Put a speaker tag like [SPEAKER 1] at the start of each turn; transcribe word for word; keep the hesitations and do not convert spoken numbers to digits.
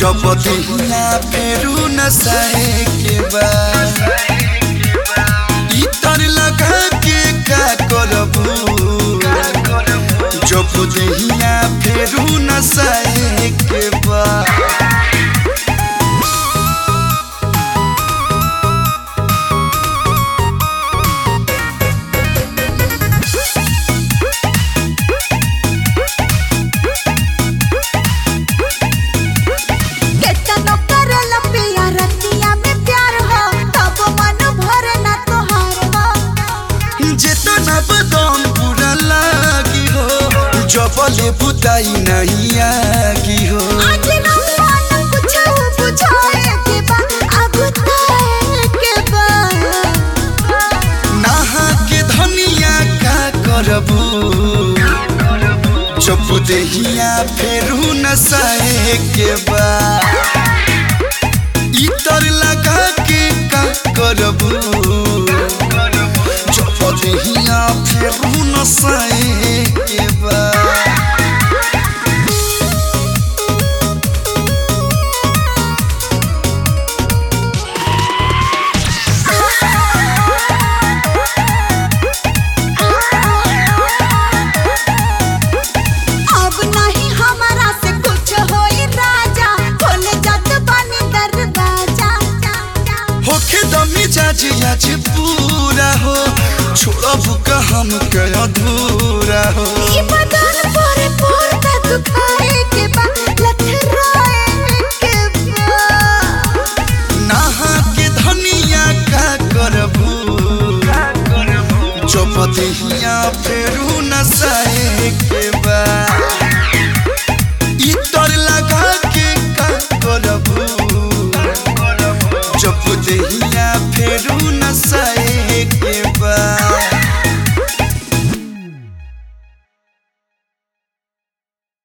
[SPEAKER 1] जब दिहिया फेरू नसाए के बाद इतर लगा के का करबू जब दिहिया फेरू नसाए के बाद जबले बुताई नहीं आगी हो
[SPEAKER 2] आज ना मन कुछ बुझाए के बा अगुताए के बा
[SPEAKER 1] नहा के धनिया का करबू जब देहिया फेरू नसाए के बा इतर लगा के का करबू जब देहिया फेरू नसाए के बा आज आज पूरा हो छोड़ब का हम के अधूरा हो
[SPEAKER 2] ई बदन पर पर का दुखाए के बा लथराए के बा
[SPEAKER 1] नहा के धनिया का करबू जब देहिया फेरू नसाए के